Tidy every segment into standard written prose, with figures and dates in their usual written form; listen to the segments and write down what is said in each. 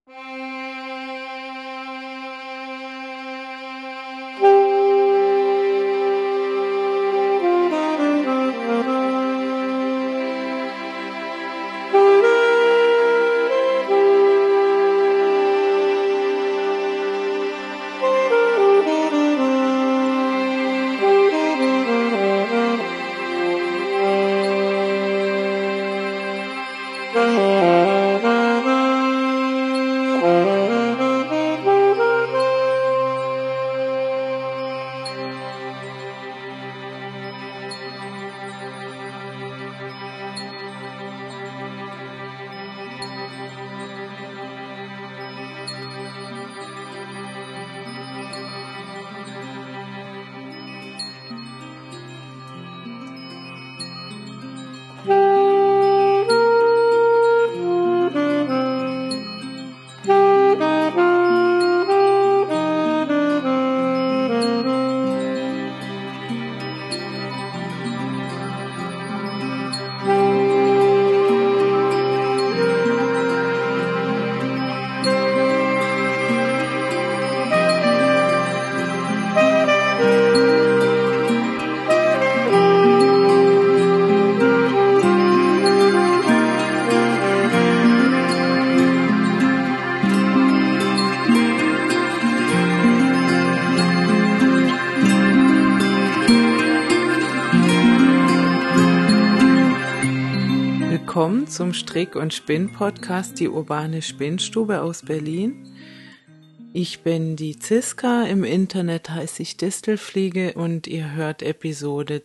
Willkommen zum Strick- und Spinn-Podcast, die urbane Spinnstube aus Berlin. Ich bin die Ziska, im Internet heiße ich Distelfliege und ihr hört Episode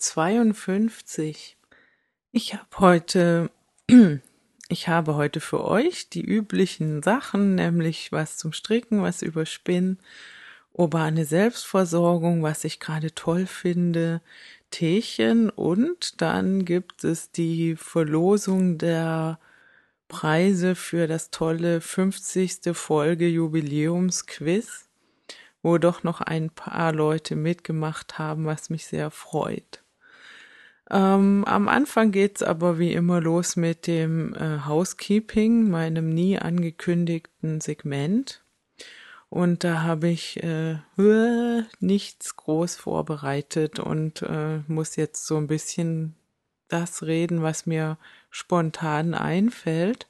52. Ich habe heute für euch die üblichen Sachen, nämlich was zum Stricken, was über Spinnen, urbane Selbstversorgung, was ich gerade toll finde, Teechen und dann gibt es die Verlosung der Preise für das tolle 50. Folge Jubiläumsquiz, wo doch noch ein paar Leute mitgemacht haben, was mich sehr freut. Am Anfang geht's aber wie immer los mit dem Housekeeping, meinem nie angekündigten Segment. Und da habe ich nichts groß vorbereitet und muss jetzt so ein bisschen das reden, was mir spontan einfällt.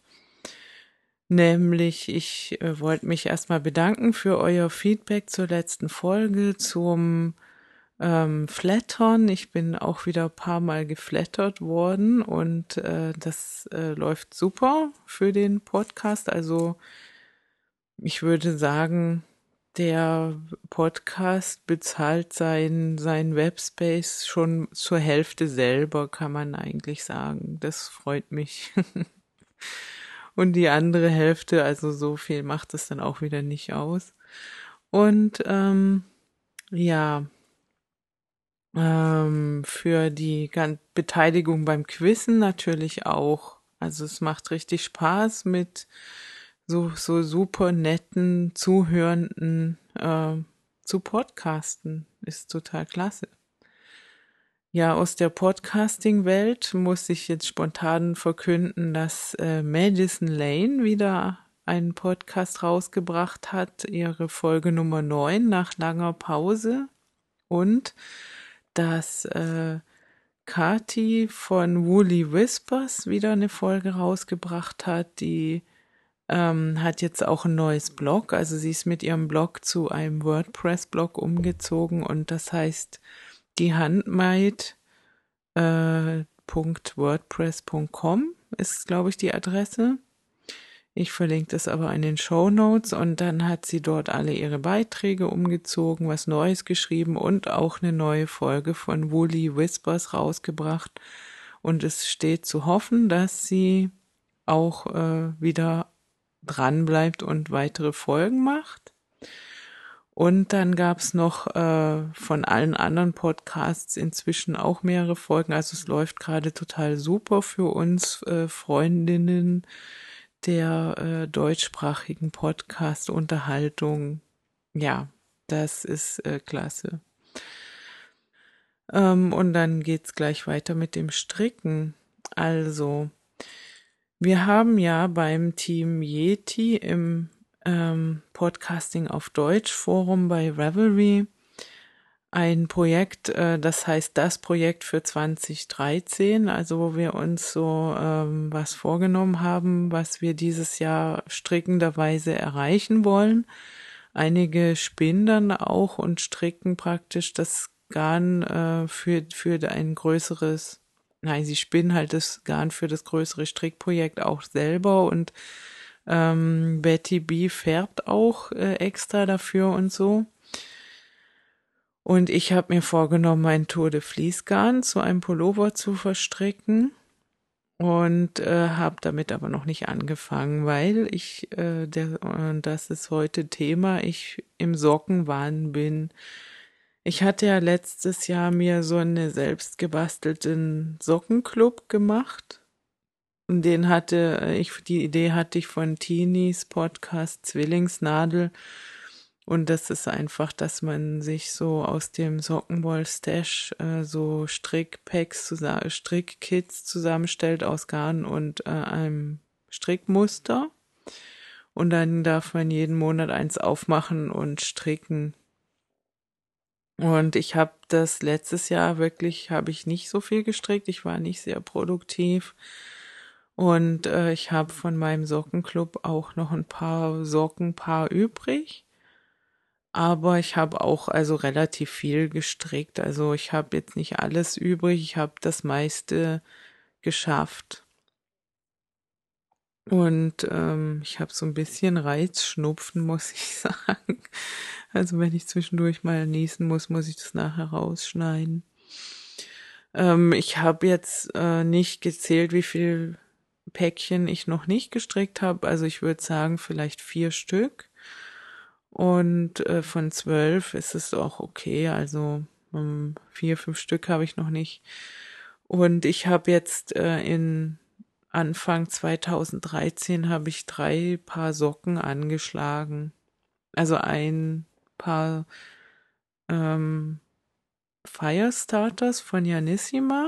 Nämlich, ich wollte mich erstmal bedanken für euer Feedback zur letzten Folge zum Flattern. Ich bin auch wieder ein paar Mal geflattert worden und das läuft super für den Podcast. Also ich würde sagen, der Podcast bezahlt sein Webspace schon zur Hälfte selber, kann man eigentlich sagen. Das freut mich. Und die andere Hälfte, also so viel macht es dann auch wieder nicht aus. Und für die Beteiligung beim Quizzen natürlich auch. Also es macht richtig Spaß mit so super netten Zuhörenden zu podcasten. Ist total klasse. Ja, aus der Podcasting-Welt muss ich jetzt spontan verkünden, dass Madison Lane wieder einen Podcast rausgebracht hat, ihre Folge Nummer 9 nach langer Pause und dass Kati von Woolly Whispers wieder eine Folge rausgebracht hat, die hat jetzt auch ein neues Blog, also sie ist mit ihrem Blog zu einem WordPress-Blog umgezogen und das heißt die Handmade.wordpress.com ist, glaube ich, die Adresse. Ich verlinke das aber in den Shownotes und dann hat sie dort alle ihre Beiträge umgezogen, was Neues geschrieben und auch eine neue Folge von Woolly Whispers rausgebracht und es steht zu hoffen, dass sie auch wieder dran bleibt und weitere Folgen macht. Und dann gab's noch von allen anderen Podcasts inzwischen auch mehrere Folgen. Also es läuft gerade total super für uns Freundinnen der deutschsprachigen Podcast-Unterhaltung. Ja, das ist klasse. Und dann geht's gleich weiter mit dem Stricken. Also wir haben ja beim Team Yeti im Podcasting auf Deutsch Forum bei Ravelry ein Projekt, das heißt das Projekt für 2013, also wo wir uns so was vorgenommen haben, was wir dieses Jahr strickenderweise erreichen wollen. Einige spinnen dann auch und stricken praktisch das Garn für ein größeres, nein, sie spinnen halt das Garn für das größere Strickprojekt auch selber und Betty B färbt auch extra dafür und so. Und ich habe mir vorgenommen, ein Tour de Vlies-Garn zu einem Pullover zu verstricken und habe damit aber noch nicht angefangen, weil das ist heute Thema, ich im Sockenwahn bin. Ich hatte ja letztes Jahr mir so einen selbst gebastelten Sockenclub gemacht. Und die Idee hatte ich von Teenies Podcast Zwillingsnadel. Und das ist einfach, dass man sich so aus dem Sockenwoll-Stash so Strickkits zusammenstellt aus Garn und einem Strickmuster. Und dann darf man jeden Monat eins aufmachen und stricken. Und ich habe das letztes Jahr habe ich nicht so viel gestrickt. Ich war nicht sehr produktiv. Und ich habe von meinem Sockenclub auch noch ein paar Sockenpaar übrig. Aber ich habe auch also relativ viel gestrickt. Also ich habe jetzt nicht alles übrig. Ich habe das meiste geschafft. Und ich habe so ein bisschen Reizschnupfen, muss ich sagen. Also wenn ich zwischendurch mal niesen muss ich das nachher rausschneiden. Ich habe jetzt nicht gezählt, wie viel Päckchen ich noch nicht gestrickt habe. Also ich würde sagen, vielleicht 4 Stück. Und von 12 ist es auch okay. Also 4, 5 Stück habe ich noch nicht. Und ich habe jetzt in Anfang 2013 habe ich 3 Paar Socken angeschlagen. Also ein Paar Firestarters von Janissima.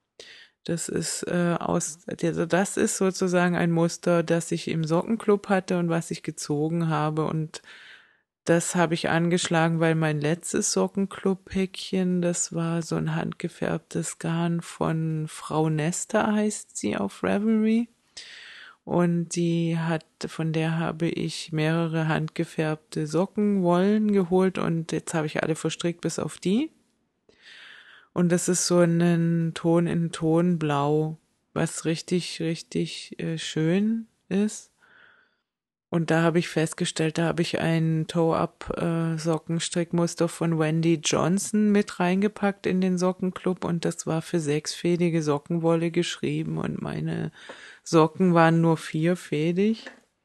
Das ist sozusagen ein Muster, das ich im Sockenclub hatte und was ich gezogen habe. Und das habe ich angeschlagen, weil mein letztes Sockenclub-Päckchen, das war so ein handgefärbtes Garn von Frau Nesta, heißt sie auf Ravelry. Und von der habe ich mehrere handgefärbte Sockenwollen geholt und jetzt habe ich alle verstrickt bis auf die. Und das ist so ein Ton in Ton blau, was richtig, richtig schön ist. Und da habe ich festgestellt, da habe ich ein Toe-Up-Sockenstrickmuster von Wendy Johnson mit reingepackt in den Sockenclub und das war für 6-fädige Sockenwolle geschrieben und meine Socken waren nur 4-fädig,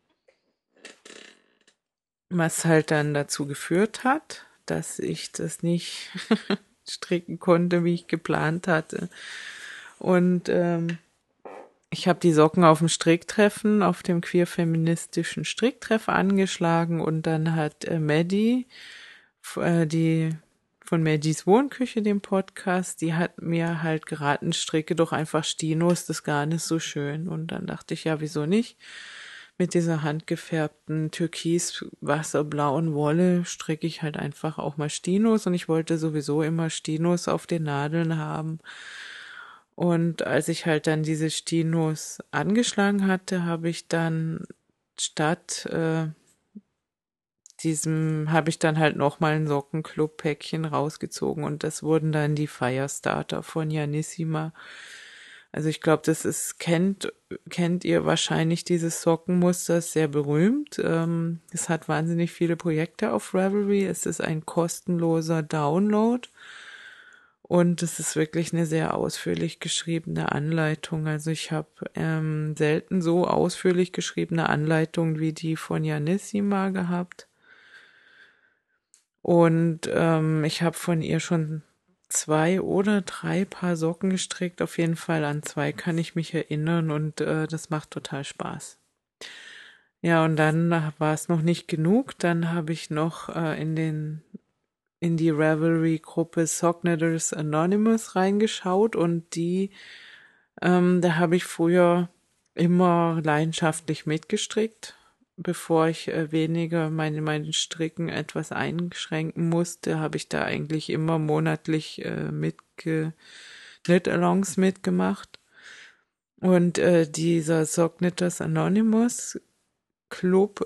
was halt dann dazu geführt hat, dass ich das nicht stricken konnte, wie ich geplant hatte. Und ich habe die Socken auf dem Stricktreffen, auf dem queer-feministischen Stricktreff angeschlagen und dann hat Maddie, die von Maddies Wohnküche, dem Podcast, die hat mir halt geraten, stricke doch einfach Stinos, das Garn ist so schön. Und dann dachte ich, ja, wieso nicht? Mit dieser handgefärbten türkis-wasserblauen Wolle stricke ich halt einfach auch mal Stinos und ich wollte sowieso immer Stinos auf den Nadeln haben. Und als ich halt dann diese Stinos angeschlagen hatte, habe ich dann statt habe ich dann halt nochmal ein Sockenclub-Päckchen rausgezogen und das wurden dann die Firestarter von Janissima. Also ich glaube, kennt ihr wahrscheinlich dieses Sockenmuster, ist sehr berühmt. Es hat wahnsinnig viele Projekte auf Ravelry. Es ist ein kostenloser Download. Und es ist wirklich eine sehr ausführlich geschriebene Anleitung. Also ich habe selten so ausführlich geschriebene Anleitungen wie die von Janissima gehabt. Und ich habe von ihr schon 2 oder 3 Paar Socken gestrickt. Auf jeden Fall an 2 kann ich mich erinnern und das macht total Spaß. Ja, und dann war es noch nicht genug. Dann habe ich noch in die Ravelry-Gruppe Sockknitters Anonymous reingeschaut und da habe ich früher immer leidenschaftlich mitgestrickt. bevor ich weniger meine Stricken etwas einschränken musste, habe ich da eigentlich immer monatlich Knit-Alongs mitgemacht. Und dieser Sock Knitters Anonymous Club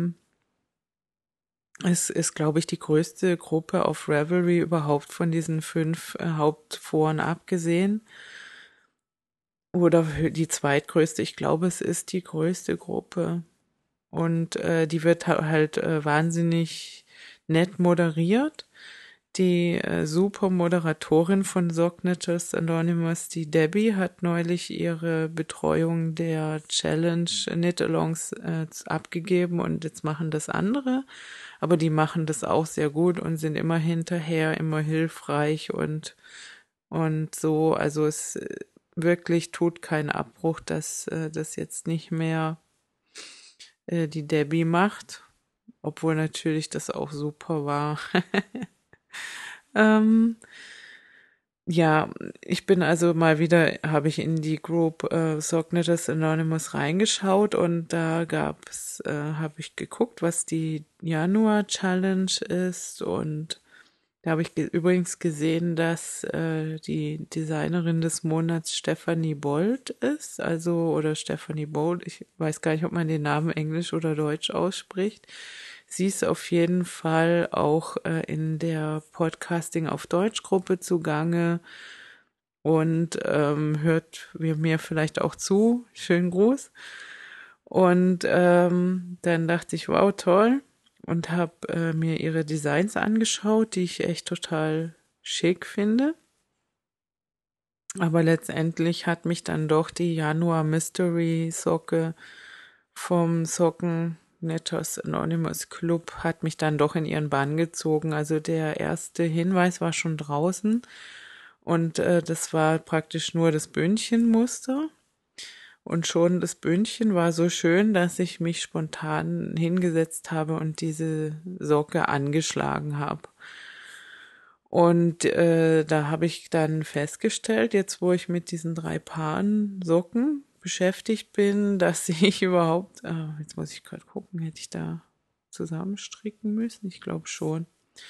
ist, glaube ich, die größte Gruppe auf Ravelry überhaupt von diesen 5 Hauptforen abgesehen. Oder die zweitgrößte. Ich glaube, es ist die größte Gruppe. Und die wird halt wahnsinnig nett moderiert. Die super Moderatorin von Sock Knitters Anonymous, die Debbie, hat neulich ihre Betreuung der Challenge Knit-Alongs abgegeben und jetzt machen das andere. Aber die machen das auch sehr gut und sind immer hinterher, immer hilfreich und so. Also es wirklich tut keinen Abbruch, dass das jetzt nicht mehr die Debbie macht, obwohl natürlich das auch super war. ähm, ja, ich bin also mal wieder, habe ich in die Group Sock Knitters Anonymous reingeschaut und da habe ich geguckt, was die Januar-Challenge ist und da habe ich übrigens gesehen, dass die Designerin des Monats Stephanie Bolt ist, oder Stephanie Bolt, ich weiß gar nicht, ob man den Namen Englisch oder Deutsch ausspricht. Sie ist auf jeden Fall auch in der Podcasting auf Deutsch Gruppe zugange und hört mir vielleicht auch zu. Schönen Gruß. Und dann dachte ich, wow, toll. Und habe mir ihre Designs angeschaut, die ich echt total schick finde. Aber letztendlich hat mich dann doch die Januar Mystery Socke vom Socken Knitters Anonymous Club hat mich dann doch in ihren Bann gezogen. Also der erste Hinweis war schon draußen und das war praktisch nur das Bündchenmuster. Und schon das Bündchen war so schön, dass ich mich spontan hingesetzt habe und diese Socke angeschlagen habe. Und da habe ich dann festgestellt, jetzt wo ich mit diesen 3 Paaren Socken beschäftigt bin, dass ich überhaupt, jetzt muss ich gerade gucken, hätte ich da zusammenstricken müssen? Ich glaube schon.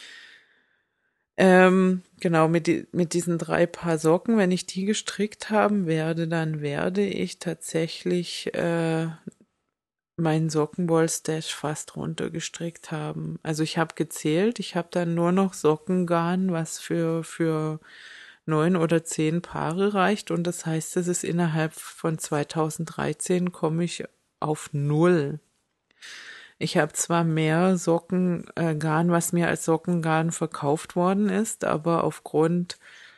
Genau, mit diesen 3 Paar Socken, wenn ich die gestrickt haben werde, dann werde ich tatsächlich meinen Sockenwoll-Stash fast runtergestrickt haben. Also ich habe gezählt, ich habe dann nur noch Sockengarn, was für 9 oder 10 Paare reicht. Und das heißt, es ist innerhalb von 2013 komme ich auf 0. Ich habe zwar mehr Sockengarn, was mir als Sockengarn verkauft worden ist, aber aufgrund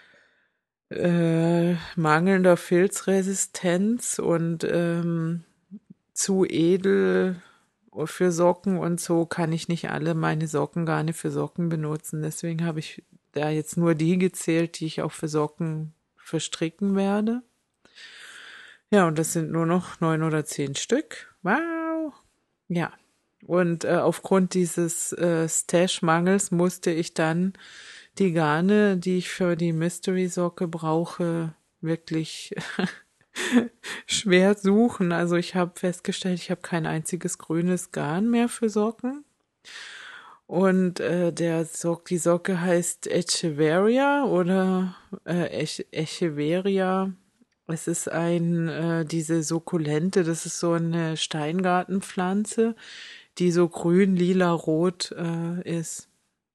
mangelnder Filzresistenz und zu edel für Socken und so kann ich nicht alle meine Sockengarne für Socken benutzen. Deswegen habe ich da jetzt nur die gezählt, die ich auch für Socken verstricken werde. Ja, und das sind nur noch 9 oder 10 Stück. Wow. Ja. Und aufgrund dieses Stash-Mangels musste ich dann die Garne, die ich für die Mystery-Socke brauche, wirklich schwer suchen. Also ich habe festgestellt, ich habe kein einziges grünes Garn mehr für Socken. Und die Socke heißt Echeveria oder Echeveria. Es ist diese Sukkulente, das ist so eine Steingartenpflanze, die so grün, lila, rot ist.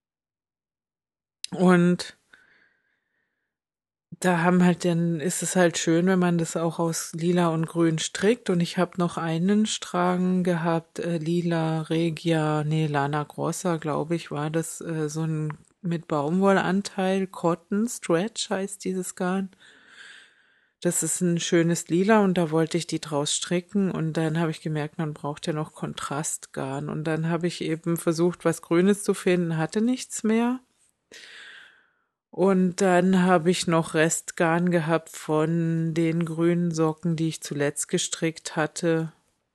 Und dann ist es halt schön, wenn man das auch aus lila und grün strickt. Und ich habe noch einen Strang gehabt, lila Regia, nee, Lana Grossa, glaube ich, war das so ein mit Baumwollanteil, Cotton Stretch heißt dieses Garn. Das ist ein schönes Lila und da wollte ich die draus stricken und dann habe ich gemerkt, man braucht ja noch Kontrastgarn. Und dann habe ich eben versucht, was Grünes zu finden, hatte nichts mehr. Und dann habe ich noch Restgarn gehabt von den grünen Socken, die ich zuletzt gestrickt hatte.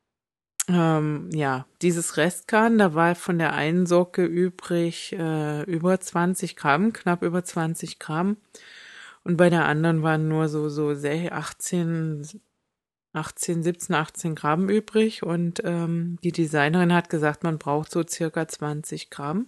Ja, dieses Restgarn, da war von der einen Socke übrig über 20 Gramm, knapp über 20 Gramm. Und bei der anderen waren nur so 18 17, 18 Gramm übrig und die Designerin hat gesagt, man braucht so circa 20 Gramm.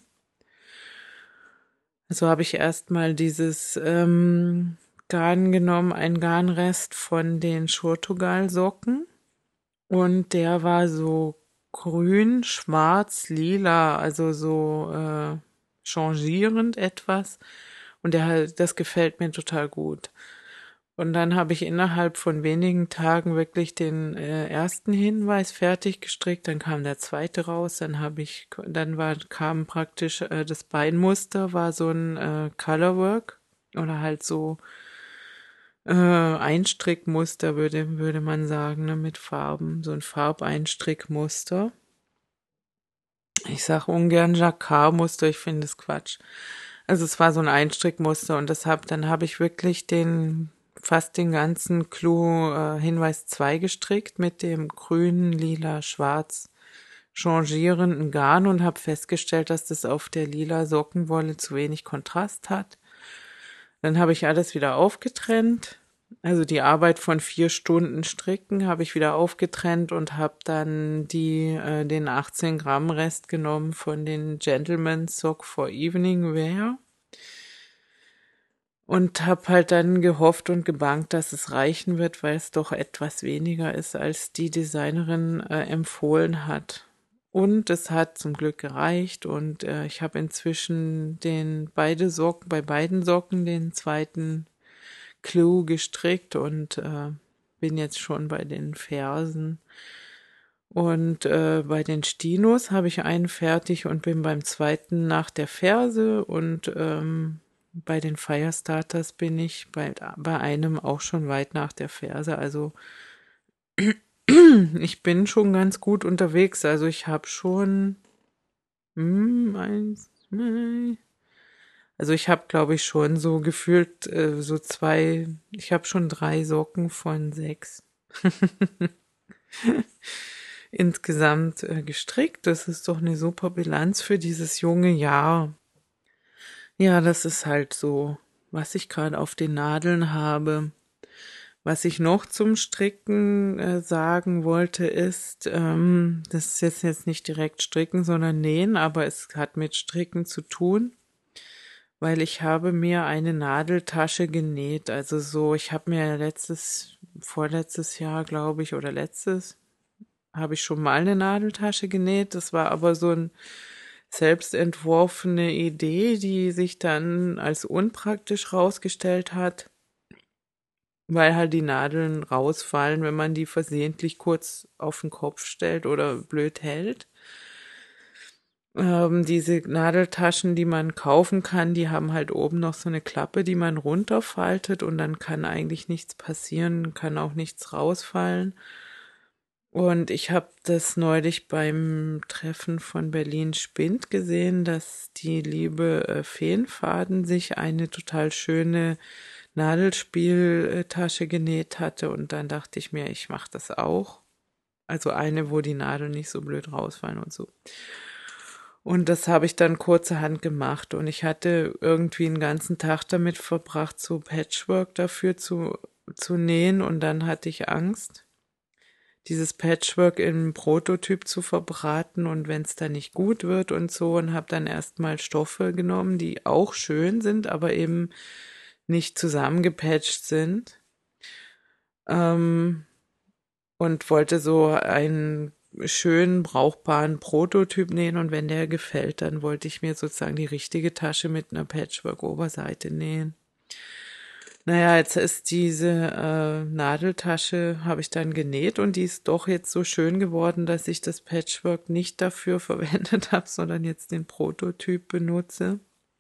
Also habe ich erstmal dieses Garn genommen, einen Garnrest von den Shurtugal-Socken und der war so grün, schwarz, lila, also so changierend etwas und das gefällt mir total gut. Und dann habe ich innerhalb von wenigen Tagen wirklich den ersten Hinweis fertig gestrickt, dann kam der zweite raus, kam praktisch das Beinmuster war so ein Colorwork oder halt so Einstrickmuster würde man sagen, ne, mit Farben, so ein Farbeinstrickmuster. Ich sage ungern Jacquard-Muster, ich finde es Quatsch. Also es war so ein Einstrickmuster und dann habe ich wirklich fast den ganzen Clou Hinweis 2 gestrickt mit dem grün, lila, schwarz changierenden Garn und habe festgestellt, dass das auf der lila Sockenwolle zu wenig Kontrast hat. Dann habe ich alles wieder aufgetrennt. Also die Arbeit von 4 Stunden Stricken habe ich wieder aufgetrennt und habe dann den 18 Gramm Rest genommen von den Gentleman's Sock for Evening Wear und habe halt dann gehofft und gebangt, dass es reichen wird, weil es doch etwas weniger ist, als die Designerin empfohlen hat. Und es hat zum Glück gereicht und ich habe inzwischen bei beiden Socken den zweiten Clou gestrickt und bin jetzt schon bei den Fersen. Und bei den Stinos habe ich einen fertig und bin beim zweiten nach der Ferse und bei den Firestarters bin ich bei einem auch schon weit nach der Ferse. Also ich bin schon ganz gut unterwegs. Also ich habe schon also ich habe, glaube ich, schon so gefühlt ich habe schon 3 Socken von 6 insgesamt gestrickt. Das ist doch eine super Bilanz für dieses junge Jahr. Ja, das ist halt so, was ich gerade auf den Nadeln habe. Was ich noch zum Stricken sagen wollte, ist, das ist jetzt nicht direkt Stricken, sondern Nähen, aber es hat mit Stricken zu tun, weil ich habe mir eine Nadeltasche genäht. Also so, ich habe mir vorletztes Jahr, glaube ich, oder letztes, habe ich schon mal eine Nadeltasche genäht. Das war aber so eine selbst entworfene Idee, die sich dann als unpraktisch rausgestellt hat, weil halt die Nadeln rausfallen, wenn man die versehentlich kurz auf den Kopf stellt oder blöd hält. Diese Nadeltaschen, die man kaufen kann, die haben halt oben noch so eine Klappe, die man runterfaltet und dann kann eigentlich nichts passieren, kann auch nichts rausfallen. Und ich habe das neulich beim Treffen von Berlin Spinnt gesehen, dass die liebe Feenfaden sich eine total schöne Nadelspieltasche genäht hatte und dann dachte ich mir, ich mache das auch. Also eine, wo die Nadeln nicht so blöd rausfallen und so. Und das habe ich dann kurzerhand gemacht und ich hatte irgendwie einen ganzen Tag damit verbracht, so Patchwork dafür zu nähen und dann hatte ich Angst, dieses Patchwork im Prototyp zu verbraten und wenn es dann nicht gut wird und so und habe dann erstmal Stoffe genommen, die auch schön sind, aber eben nicht zusammengepatcht sind. Und wollte so einen schönen, brauchbaren Prototyp nähen und wenn der gefällt, dann wollte ich mir sozusagen die richtige Tasche mit einer Patchwork-Oberseite nähen. Naja, jetzt ist diese Nadeltasche, habe ich dann genäht und die ist doch jetzt so schön geworden, dass ich das Patchwork nicht dafür verwendet habe, sondern jetzt den Prototyp benutze,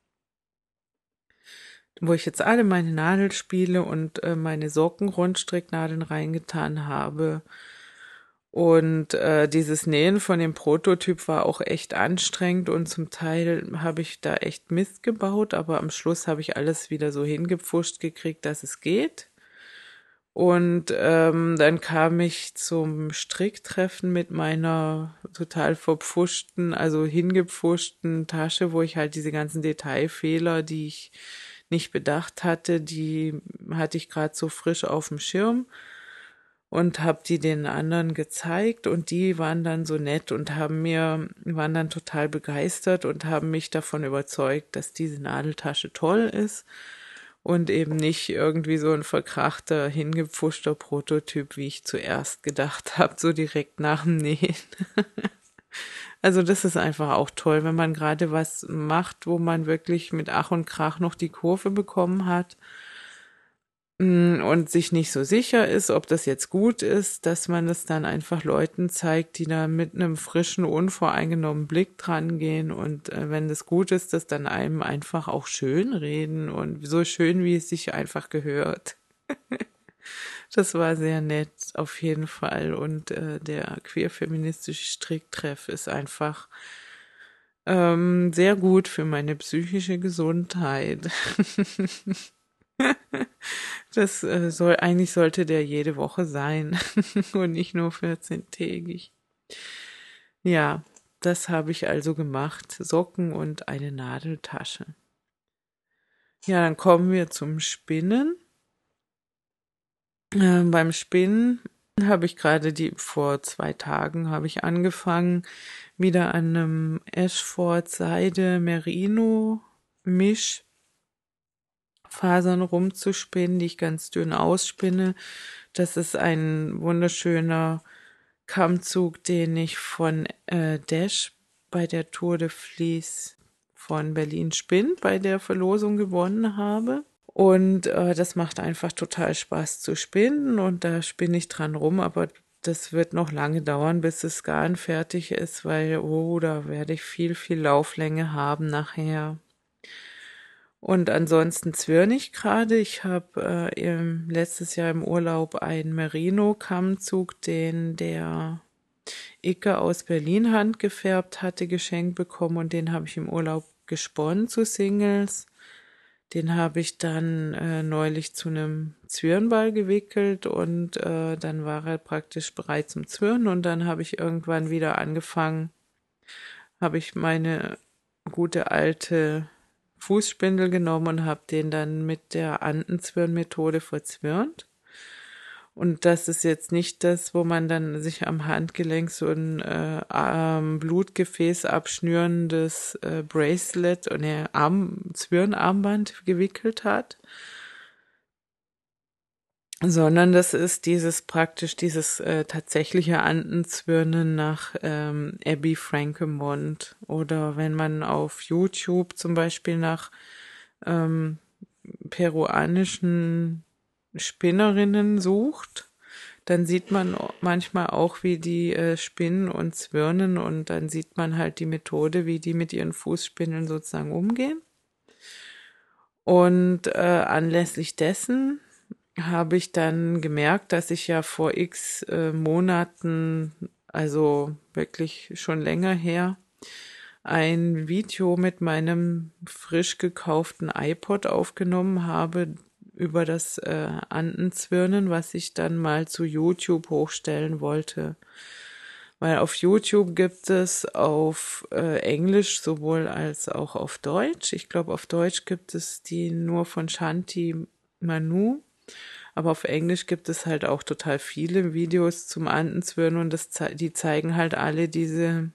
wo ich jetzt alle meine Nadelspiele und meine Socken-Rundstricknadeln reingetan habe. Und dieses Nähen von dem Prototyp war auch echt anstrengend und zum Teil habe ich da echt Mist gebaut, aber am Schluss habe ich alles wieder so hingepfuscht gekriegt, dass es geht. Und dann kam ich zum Stricktreffen mit meiner total verpfuschten, also hingepfuschten Tasche, wo ich halt diese ganzen Detailfehler, die ich nicht bedacht hatte, die hatte ich gerade so frisch auf dem Schirm. und habe die den anderen gezeigt und die waren dann so nett und waren dann total begeistert und haben mich davon überzeugt, dass diese Nadeltasche toll ist und eben nicht irgendwie so ein verkrachter, hingepfuschter Prototyp, wie ich zuerst gedacht habe, so direkt nach dem Nähen. Also das ist einfach auch toll, wenn man gerade was macht, wo man wirklich mit Ach und Krach noch die Kurve bekommen hat und sich nicht so sicher ist, ob das jetzt gut ist, dass man das dann einfach Leuten zeigt, die da mit einem frischen, unvoreingenommenen Blick dran gehen und wenn das gut ist, das dann einem einfach auch schön reden und so schön, wie es sich einfach gehört. Das war sehr nett, auf jeden Fall. Und der queer-feministische Stricktreff ist einfach sehr gut für meine psychische Gesundheit. Eigentlich sollte der jede Woche sein und nicht nur 14-tägig. Ja, das habe ich also gemacht. Socken und eine Nadeltasche. Ja, dann kommen wir zum Spinnen. Beim Spinnen habe ich vor 2 Tagen habe ich angefangen, wieder an einem Ashford Seide Merino Mischfasern rumzuspinnen, die ich ganz dünn ausspinne. Das ist ein wunderschöner Kammzug, den ich von Dash bei der Tour de Vlies von Berlin Spinn bei der Verlosung gewonnen habe. Und das macht einfach total Spaß zu spinnen und da spinne ich dran rum, aber das wird noch lange dauern, bis das Garn fertig ist, weil, da werde ich viel, viel Lauflänge haben nachher. Und ansonsten zwirne ich gerade. Ich habe letztes Jahr im Urlaub einen Merino-Kammzug, den der Icke aus Berlin handgefärbt hatte, geschenkt bekommen und den habe ich im Urlaub gesponnen zu Singles. Den habe ich dann neulich zu einem Zwirnball gewickelt und dann war er praktisch bereit zum Zwirnen und dann habe ich irgendwann wieder angefangen, habe ich meine gute alte Fußspindel genommen und habe den dann mit der Antenzwirnmethode verzwirnt. Und das ist jetzt nicht das, wo man dann sich am Handgelenk so ein Blutgefäß abschnürendes Bracelet und Zwirnarmband gewickelt hat, sondern das ist dieses tatsächliche Antenzwirnen nach Abby Frankenmond oder wenn man auf YouTube zum Beispiel nach peruanischen Spinnerinnen sucht, dann sieht man manchmal auch, wie die spinnen und zwirnen und dann sieht man halt die Methode, wie die mit ihren Fußspindeln sozusagen umgehen. Und anlässlich dessen habe ich dann gemerkt, dass ich ja vor x Monaten, also wirklich schon länger her, ein Video mit meinem frisch gekauften iPod aufgenommen habe über das Antenzwirnen, was ich dann mal zu YouTube hochstellen wollte. Weil auf YouTube gibt es auf Englisch sowohl als auch auf Deutsch. Ich glaube, auf Deutsch gibt es die nur von Shanti Manu. Aber auf Englisch gibt es halt auch total viele Videos zum Antenzwirnen und die zeigen halt alle diese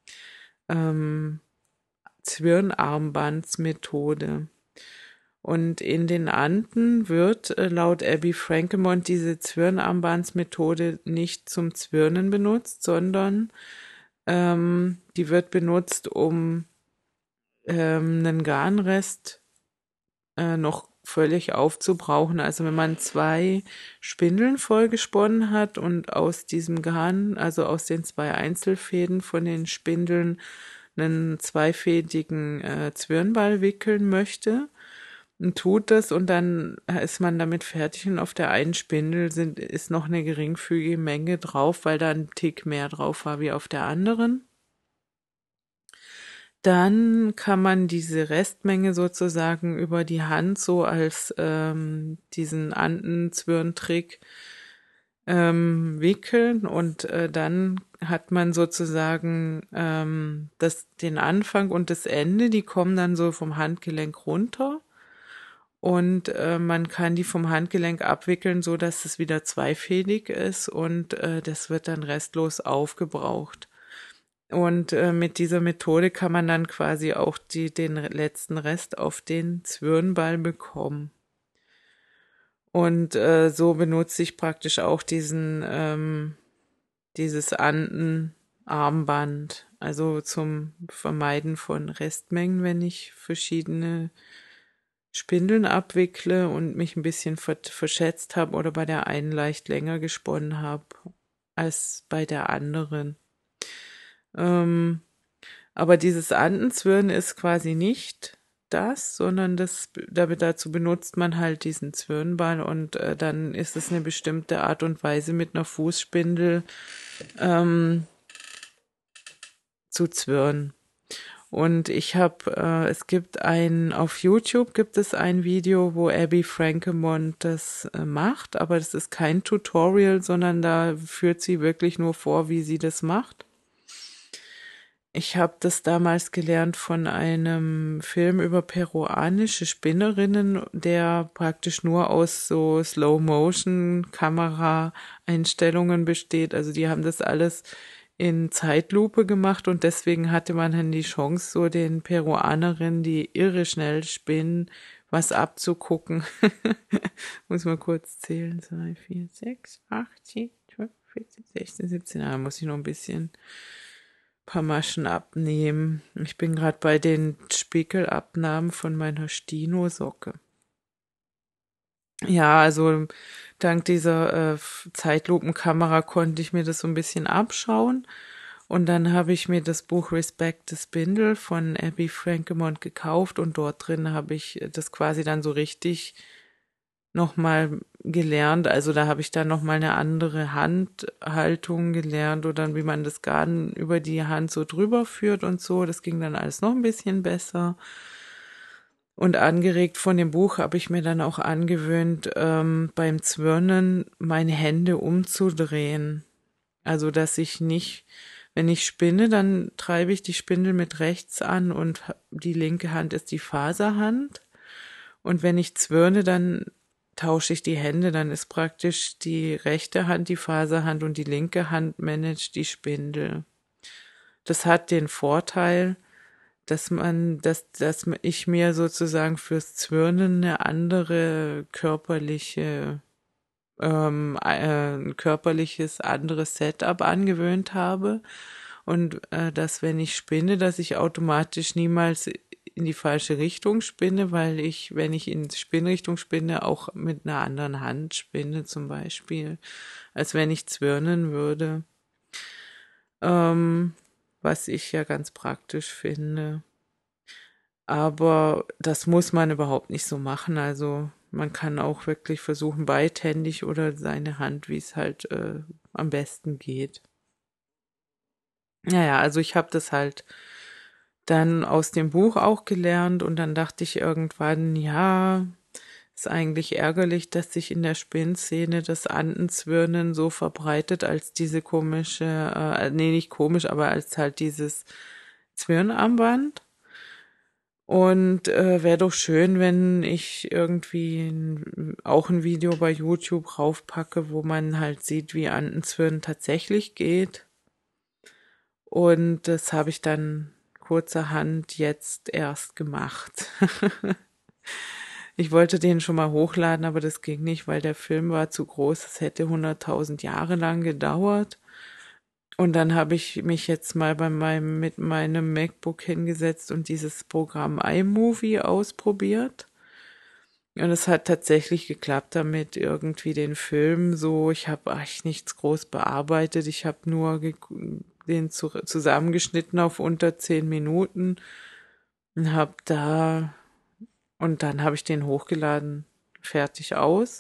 Zwirnarmbandsmethode. Und in den Anden wird laut Abby Frankenmond diese Zwirnarmbandsmethode nicht zum Zwirnen benutzt, sondern die wird benutzt, um einen Garnrest noch völlig aufzubrauchen. Also wenn man 2 Spindeln vollgesponnen hat und aus diesem Garn, also aus den 2 Einzelfäden von den Spindeln, einen zweifädigen Zwirnball wickeln möchte und tut das und dann ist man damit fertig und auf der einen Spindel ist noch eine geringfügige Menge drauf, weil da ein Tick mehr drauf war wie auf der anderen. Dann kann man diese Restmenge sozusagen über die Hand so als diesen Antenzwirntrick wickeln und dann hat man sozusagen den Anfang und das Ende, die kommen dann so vom Handgelenk runter und man kann die vom Handgelenk abwickeln, so dass es wieder zweifädig ist und das wird dann restlos aufgebraucht. Und mit dieser Methode kann man dann quasi auch den letzten Rest auf den Zwirnball bekommen. Und so benutze ich praktisch auch dieses Anden-Armband, also zum Vermeiden von Restmengen, wenn ich verschiedene Spindeln abwickle und mich ein bisschen verschätzt habe oder bei der einen leicht länger gesponnen habe als bei der anderen. Aber dieses Andenzwirn ist quasi nicht das, sondern dazu benutzt man halt diesen Zwirnball und dann ist es eine bestimmte Art und Weise mit einer Fußspindel zu zwirnen. Und auf YouTube gibt es ein Video, wo Abby Frankenmont das macht, aber das ist kein Tutorial, sondern da führt sie wirklich nur vor, wie sie das macht. Ich habe das damals gelernt von einem Film über peruanische Spinnerinnen, der praktisch nur aus so Slow-Motion-Kamera-Einstellungen besteht. Also die haben das alles in Zeitlupe gemacht und deswegen hatte man dann die Chance, so den Peruanerinnen, die irre schnell spinnen, was abzugucken. Muss mal kurz zählen. 2, 4, 6, 8, 10, 12, 14, 16, 17. Da muss ich noch ein paar Maschen abnehmen. Ich bin gerade bei den Spiegelabnahmen von meiner Stino-Socke. Ja, also dank dieser Zeitlupenkamera konnte ich mir das so ein bisschen abschauen. Und dann habe ich mir das Buch Respect the Spindle von Abby Frankenmont gekauft und dort drin habe ich das quasi dann so richtig nochmal gelernt. Also da habe ich dann nochmal eine andere Handhaltung gelernt oder wie man das Garn über die Hand so drüber führt und so. Das ging dann alles noch ein bisschen besser. Und angeregt von dem Buch habe ich mir dann auch angewöhnt, beim Zwirnen meine Hände umzudrehen. Also, dass ich nicht, wenn ich spinne, dann treibe ich die Spindel mit rechts an und die linke Hand ist die Faserhand. Und wenn ich zwirne, dann tausche ich die Hände, dann ist praktisch die rechte Hand die Faserhand und die linke Hand managt die Spindel. Das hat den Vorteil, dass ich mir sozusagen fürs Zwirnen eine andere ein körperliches anderes Setup angewöhnt habe und dass wenn ich spinne, dass ich automatisch niemals in die falsche Richtung spinne, weil wenn ich in Spinnrichtung spinne, auch mit einer anderen Hand spinne zum Beispiel, als wenn ich zwirnen würde. Was ich ja ganz praktisch finde. Aber das muss man überhaupt nicht so machen. Also man kann auch wirklich versuchen, beidhändig oder seine Hand, wie es halt am besten geht. Naja, also ich habe das halt dann aus dem Buch auch gelernt und dann dachte ich irgendwann, ja, ist eigentlich ärgerlich, dass sich in der Spinnszene das Andenzwirnen so verbreitet als diese komische, nee, nicht komisch, aber als halt dieses Zwirnarmband. Und wäre doch schön, wenn ich irgendwie auch ein Video bei YouTube raufpacke, wo man halt sieht, wie Andenzwirnen tatsächlich geht. Und das habe ich dann kurzerhand jetzt erst gemacht. Ich wollte den schon mal hochladen, aber das ging nicht, weil der Film war zu groß. Es hätte 100.000 Jahre lang gedauert. Und dann habe ich mich jetzt mal mit meinem MacBook hingesetzt und dieses Programm iMovie ausprobiert. Und es hat tatsächlich geklappt damit, irgendwie den Film so, ich habe eigentlich nichts groß bearbeitet, ich habe nur den zusammengeschnitten auf unter 10 Minuten und dann habe ich den hochgeladen, fertig aus.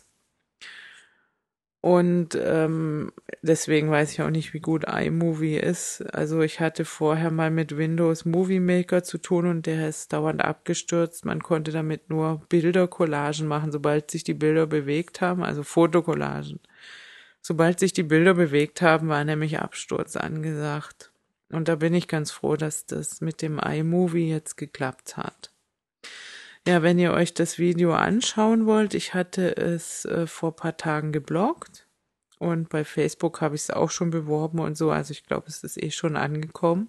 Und deswegen weiß ich auch nicht, wie gut iMovie ist. Also ich hatte vorher mal mit Windows Movie Maker zu tun und der ist dauernd abgestürzt. Man konnte damit nur Bildercollagen machen, sobald sich die Bilder bewegt haben, also Fotocollagen. Sobald sich die Bilder bewegt haben, war nämlich Absturz angesagt. Und da bin ich ganz froh, dass das mit dem iMovie jetzt geklappt hat. Ja, wenn ihr euch das Video anschauen wollt, ich hatte es vor ein paar Tagen gebloggt und bei Facebook habe ich es auch schon beworben und so, also ich glaube, es ist eh schon angekommen.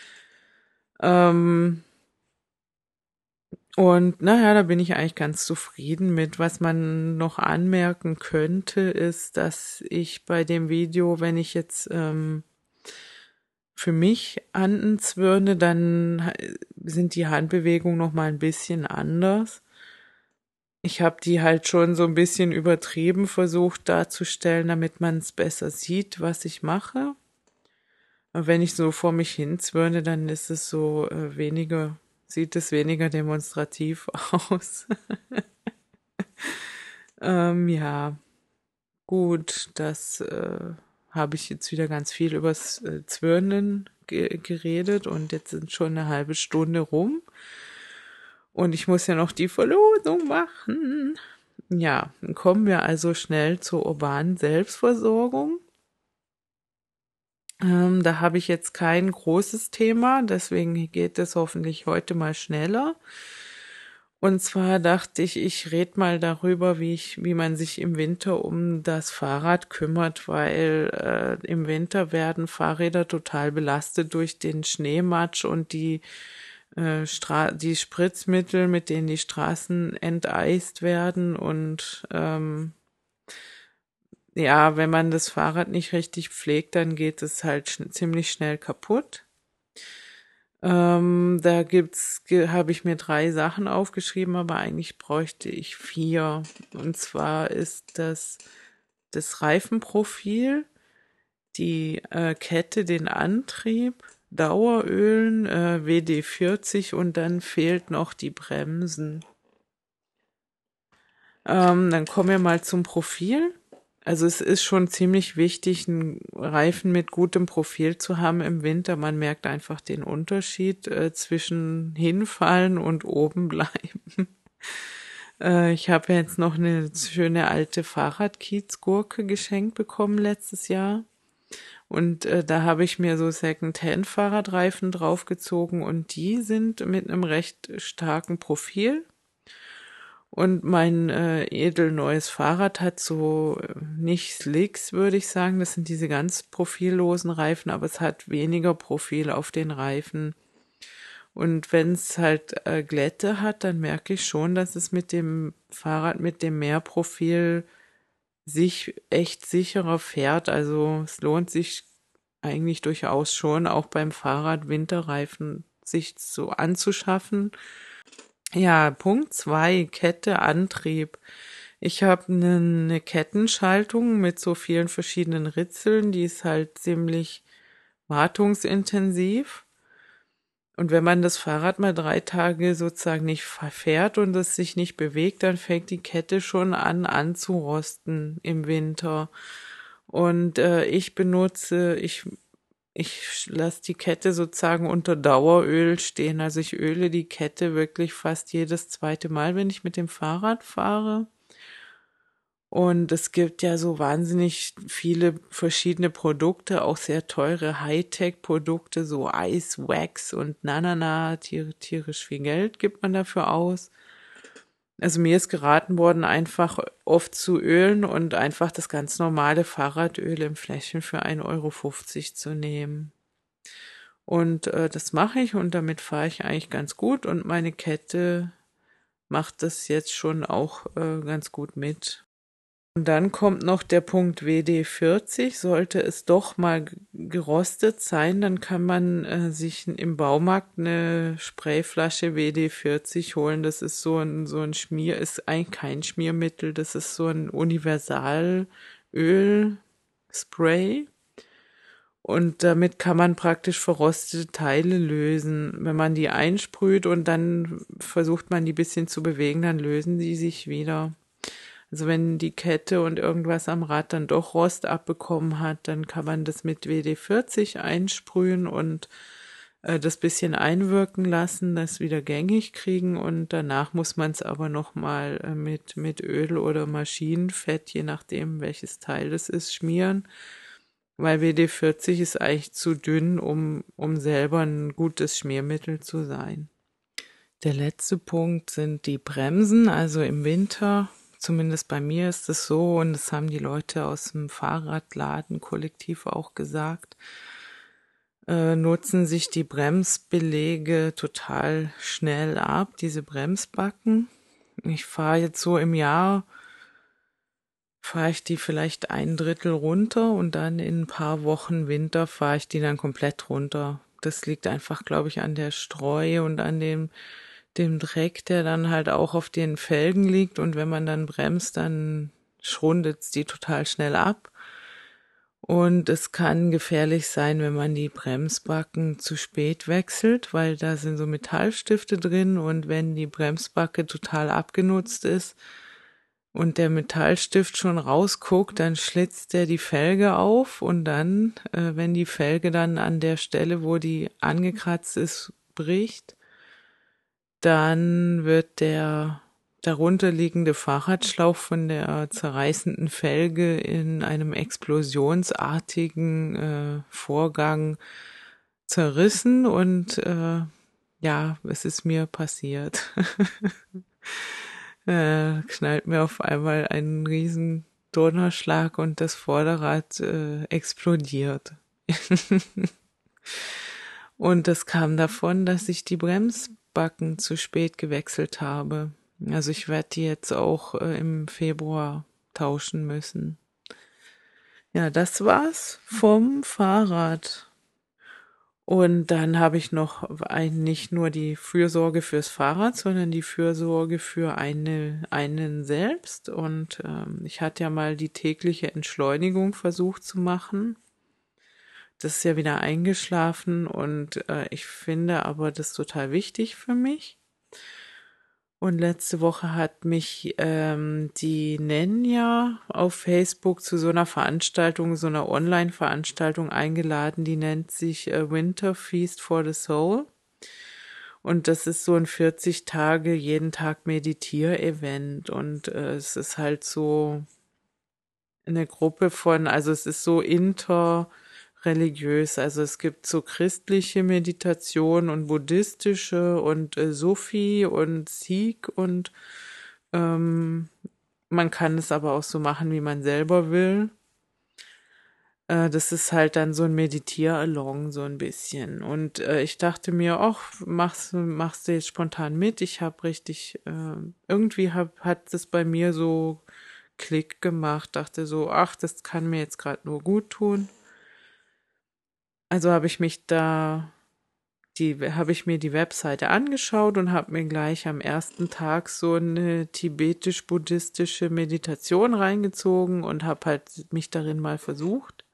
Und naja, da bin ich eigentlich ganz zufrieden mit. Was man noch anmerken könnte, ist, dass ich bei dem Video, wenn ich jetzt für mich Handen zwirne, dann sind die Handbewegungen noch mal ein bisschen anders. Ich habe die halt schon so ein bisschen übertrieben versucht darzustellen, damit man es besser sieht, was ich mache. Aber wenn ich so vor mich hin zwirne, dann ist es so sieht es weniger demonstrativ aus. Ja, gut, das habe ich jetzt wieder ganz viel übers Zwirnen geredet und jetzt sind schon eine halbe Stunde rum und ich muss ja noch die Verlosung machen. Ja, dann kommen wir also schnell zur urbanen Selbstversorgung. Da habe ich jetzt kein großes Thema, deswegen geht es hoffentlich heute mal schneller. Und zwar dachte ich, ich rede mal darüber, wie man sich im Winter um das Fahrrad kümmert, weil im Winter werden Fahrräder total belastet durch den Schneematsch und die Spritzmittel, mit denen die Straßen enteist werden. Und ja, wenn man das Fahrrad nicht richtig pflegt, dann geht es halt ziemlich schnell kaputt. Habe ich mir 3 Sachen aufgeschrieben, aber eigentlich bräuchte ich 4. Und zwar ist das Reifenprofil, die Kette, den Antrieb, Dauerölen, WD-40 und dann fehlt noch die Bremsen. Dann kommen wir mal zum Profil. Also es ist schon ziemlich wichtig, einen Reifen mit gutem Profil zu haben im Winter. Man merkt einfach den Unterschied zwischen hinfallen und oben bleiben. Ich habe jetzt noch eine schöne alte Fahrradkiezgurke geschenkt bekommen letztes Jahr. Und da habe ich mir so Second-Hand-Fahrradreifen draufgezogen und die sind mit einem recht starken Profil. Und mein edelneues Fahrrad hat so nicht Slicks, würde ich sagen. Das sind diese ganz profillosen Reifen, aber es hat weniger Profil auf den Reifen. Und wenn es halt Glätte hat, dann merke ich schon, dass es mit dem Fahrrad mit dem Mehrprofil sich echt sicherer fährt. Also es lohnt sich eigentlich durchaus schon, auch beim Fahrrad Winterreifen sich so anzuschaffen. Ja, Punkt 2, Kette, Antrieb. Ich habe eine Kettenschaltung mit so vielen verschiedenen Ritzeln, die ist halt ziemlich wartungsintensiv. Und wenn man das Fahrrad mal 3 Tage sozusagen nicht fährt und es sich nicht bewegt, dann fängt die Kette schon an anzurosten im Winter. Und ich lasse die Kette sozusagen unter Daueröl stehen. Also ich öle die Kette wirklich fast jedes zweite Mal, wenn ich mit dem Fahrrad fahre. Und es gibt ja so wahnsinnig viele verschiedene Produkte, auch sehr teure Hightech-Produkte, so Ice Wax und tierisch viel Geld gibt man dafür aus. Also mir ist geraten worden, einfach oft zu ölen und einfach das ganz normale Fahrradöl im Fläschchen für 1,50 € zu nehmen. Und das mache ich und damit fahre ich eigentlich ganz gut und meine Kette macht das jetzt schon auch ganz gut mit. Und dann kommt noch der Punkt WD-40. Sollte es doch mal gerostet sein, dann kann man sich im Baumarkt eine Sprayflasche WD-40 holen. Das ist so ein ist eigentlich kein Schmiermittel, das ist so ein Universalöl-Spray. Und damit kann man praktisch verrostete Teile lösen. Wenn man die einsprüht und dann versucht man die bisschen zu bewegen, dann lösen die sich wieder. Also wenn die Kette und irgendwas am Rad dann doch Rost abbekommen hat, dann kann man das mit WD-40 einsprühen und das bisschen einwirken lassen, das wieder gängig kriegen und danach muss man es aber nochmal mit Öl oder Maschinenfett, je nachdem welches Teil es ist, schmieren. Weil WD-40 ist eigentlich zu dünn, um selber ein gutes Schmiermittel zu sein. Der letzte Punkt sind die Bremsen. Also im Winter, zumindest bei mir ist es so, und das haben die Leute aus dem Fahrradladen-Kollektiv auch gesagt, nutzen sich die Bremsbeläge total schnell ab, diese Bremsbacken. Ich fahre jetzt so im Jahr, fahre ich die vielleicht 1/3 runter und dann in ein paar Wochen Winter fahre ich die dann komplett runter. Das liegt einfach, glaube ich, an der Streu und an dem Dreck, der dann halt auch auf den Felgen liegt. Und wenn man dann bremst, dann schrundet's die total schnell ab. Und es kann gefährlich sein, wenn man die Bremsbacken zu spät wechselt, weil da sind so Metallstifte drin und wenn die Bremsbacke total abgenutzt ist und der Metallstift schon rausguckt, dann schlitzt der die Felge auf und dann, wenn die Felge dann an der Stelle, wo die angekratzt ist, bricht, dann wird der darunterliegende Fahrradschlauch von der zerreißenden Felge in einem explosionsartigen Vorgang zerrissen und ja, es ist mir passiert. Knallt mir auf einmal einen riesen Donnerschlag und das Vorderrad explodiert. Und das kam davon, dass ich die Bremsbacken zu spät gewechselt habe. Also ich werde die jetzt auch im Februar tauschen müssen. Ja, das war's vom Fahrrad. Und dann habe ich noch nicht nur die Fürsorge fürs Fahrrad, sondern die Fürsorge für einen selbst. Und ich hatte ja mal die tägliche Entschleunigung versucht zu machen. Das ist ja wieder eingeschlafen und ich finde aber das total wichtig für mich. Und letzte Woche hat mich die Nenja auf Facebook zu so einer Veranstaltung, so einer Online-Veranstaltung eingeladen, die nennt sich Winter Feast for the Soul. Und das ist so ein 40 Tage, jeden Tag Meditier-Event. Und es ist halt so eine Gruppe von, also es ist so interreligiös. Also es gibt so christliche Meditation und buddhistische und Sufi und Sikh und man kann es aber auch so machen, wie man selber will. Das ist halt dann so ein Meditier-Along so ein bisschen. Und ich dachte mir, ach, machst du jetzt spontan mit? Ich habe richtig, irgendwie hat es bei mir so Klick gemacht, dachte so, ach, das kann mir jetzt gerade nur gut tun. Also habe ich mir die Webseite angeschaut und habe mir gleich am ersten Tag so eine tibetisch-buddhistische Meditation reingezogen und habe halt mich darin mal versucht.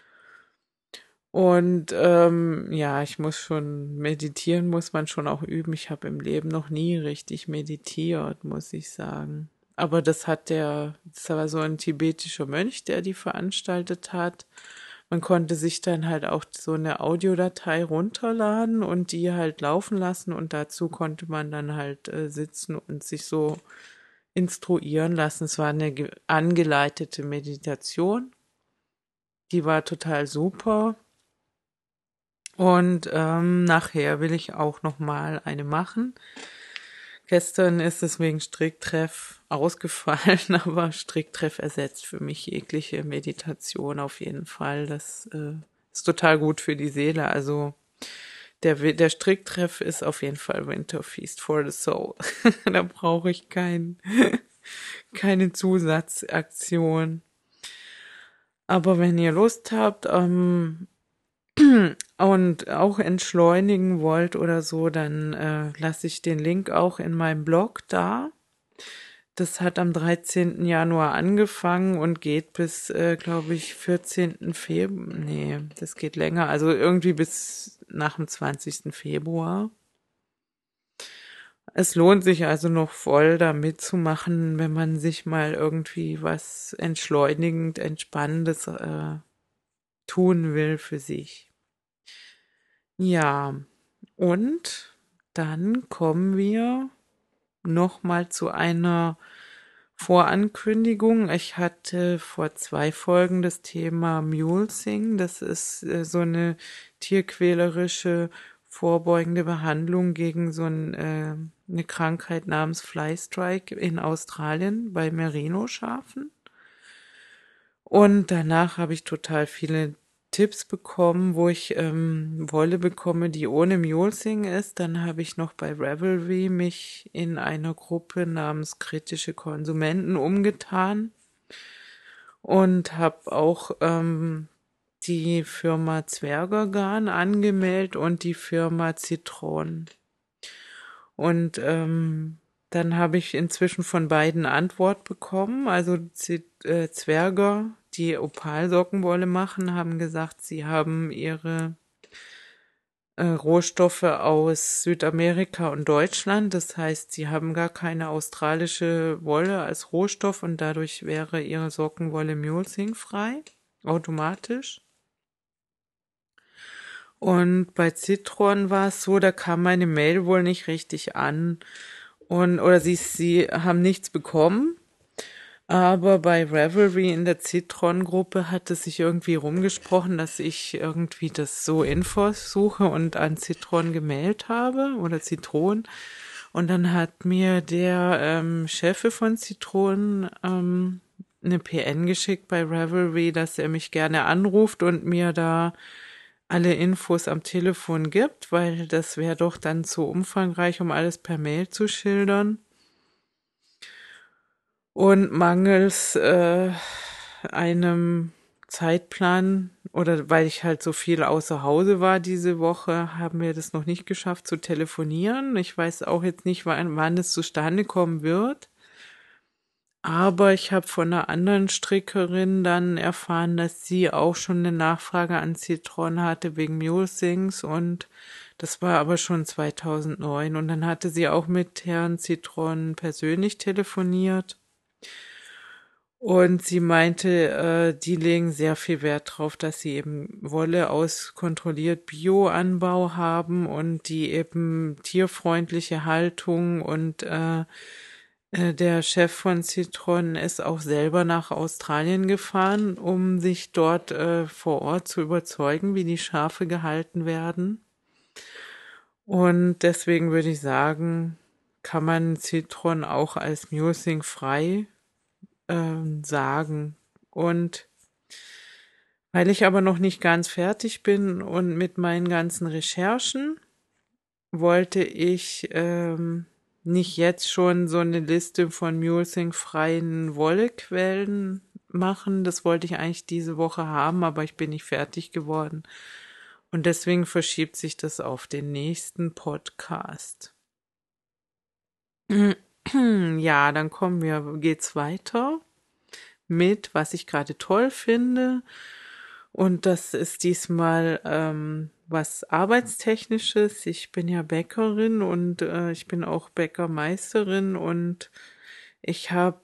Und ja, meditieren muss man schon auch üben. Ich habe im Leben noch nie richtig meditiert, muss ich sagen. Aber das war so ein tibetischer Mönch, der die veranstaltet hat. Man konnte sich dann halt auch so eine Audiodatei runterladen und die halt laufen lassen und dazu konnte man dann halt sitzen und sich so instruieren lassen. Es war eine angeleitete Meditation. Die war total super. Und nachher will ich auch noch mal eine machen. Gestern ist es wegen Stricktreff ausgefallen, aber Stricktreff ersetzt für mich jegliche Meditation auf jeden Fall. Das ist total gut für die Seele. Also der Stricktreff ist auf jeden Fall Winter Feast for the Soul. Da brauche ich keine Zusatzaktion. Aber wenn ihr Lust habt, und auch entschleunigen wollt oder so, dann lasse ich den Link auch in meinem Blog da. Das hat am 13. Januar angefangen und geht bis, glaube ich, 14. Februar. Nee, das geht länger. Also irgendwie bis nach dem 20. Februar. Es lohnt sich also noch voll da mitzumachen, wenn man sich mal irgendwie was entschleunigend, entspannendes tun will für sich. Ja, und dann kommen wir noch mal zu einer Vorankündigung. Ich hatte vor 2 Folgen das Thema Mulesing. Das ist so eine tierquälerische vorbeugende Behandlung gegen eine Krankheit namens Fly Strike in Australien bei Merino-Schafen. Und danach habe ich total viele Tipps bekommen, wo ich Wolle bekomme, die ohne Mulesing ist. Dann habe ich noch bei Ravelry mich in einer Gruppe namens Kritische Konsumenten umgetan und habe auch die Firma Zwergergarn angemeldet und die Firma Zitron. Und dann habe ich inzwischen von beiden Antwort bekommen. Also Zwerger, die Opalsockenwolle machen, haben gesagt, sie haben ihre Rohstoffe aus Südamerika und Deutschland. Das heißt, sie haben gar keine australische Wolle als Rohstoff und dadurch wäre ihre Sockenwolle mulesing-frei, automatisch. Und bei Zitron war es so, da kam meine Mail wohl nicht richtig an. Oder sie haben nichts bekommen. Aber bei Ravelry in der Zitron-Gruppe hat es sich irgendwie rumgesprochen, dass ich irgendwie das so Infos suche und an Zitron gemeldet habe oder Zitron. Und dann hat mir der Chef von Zitron eine PN geschickt bei Ravelry, dass er mich gerne anruft und mir da alle Infos am Telefon gibt, weil das wäre doch dann zu umfangreich, um alles per Mail zu schildern. Und mangels einem Zeitplan oder weil ich halt so viel außer Hause war diese Woche, haben wir das noch nicht geschafft zu telefonieren. Ich weiß auch jetzt nicht, wann es zustande kommen wird. Aber ich habe von einer anderen Strickerin dann erfahren, dass sie auch schon eine Nachfrage an Zitron hatte wegen Mulesings und das war aber schon 2009. Und dann hatte sie auch mit Herrn Zitron persönlich telefoniert. Und sie meinte, die legen sehr viel Wert drauf, dass sie eben Wolle aus kontrolliert Bioanbau haben und die eben tierfreundliche Haltung und der Chef von Zitron ist auch selber nach Australien gefahren, um sich dort vor Ort zu überzeugen, wie die Schafe gehalten werden. Und deswegen würde ich sagen, kann man Zitron auch als Mulesing frei sagen. Und weil ich aber noch nicht ganz fertig bin und mit meinen ganzen Recherchen, wollte ich nicht jetzt schon so eine Liste von Mulesing-freien Wollequellen machen. Das wollte ich eigentlich diese Woche haben, aber ich bin nicht fertig geworden. Und deswegen verschiebt sich das auf den nächsten Podcast. Ja, dann geht's weiter mit, was ich gerade toll finde. Und das ist diesmal was Arbeitstechnisches. Ich bin ja Bäckerin und ich bin auch Bäckermeisterin und ich habe,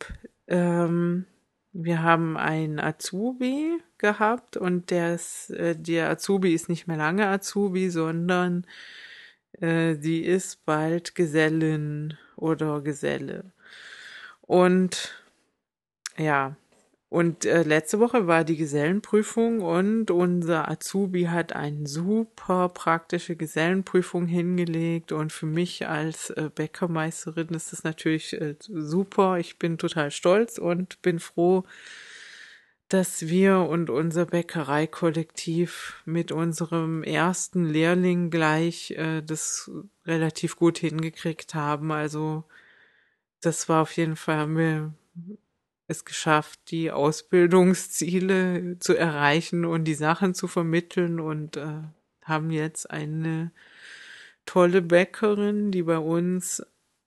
wir haben einen Azubi gehabt und der Azubi ist nicht mehr lange Azubi, sondern sie ist bald Gesellin oder Geselle. Und ja, und letzte Woche war die Gesellenprüfung und unser Azubi hat eine super praktische Gesellenprüfung hingelegt und für mich als Bäckermeisterin ist das natürlich super. Ich bin total stolz und bin froh, dass wir und unser Bäckereikollektiv mit unserem ersten Lehrling gleich das relativ gut hingekriegt haben. Also das war auf jeden Fall, haben wir es geschafft, die Ausbildungsziele zu erreichen und die Sachen zu vermitteln und haben jetzt eine tolle Bäckerin, die bei uns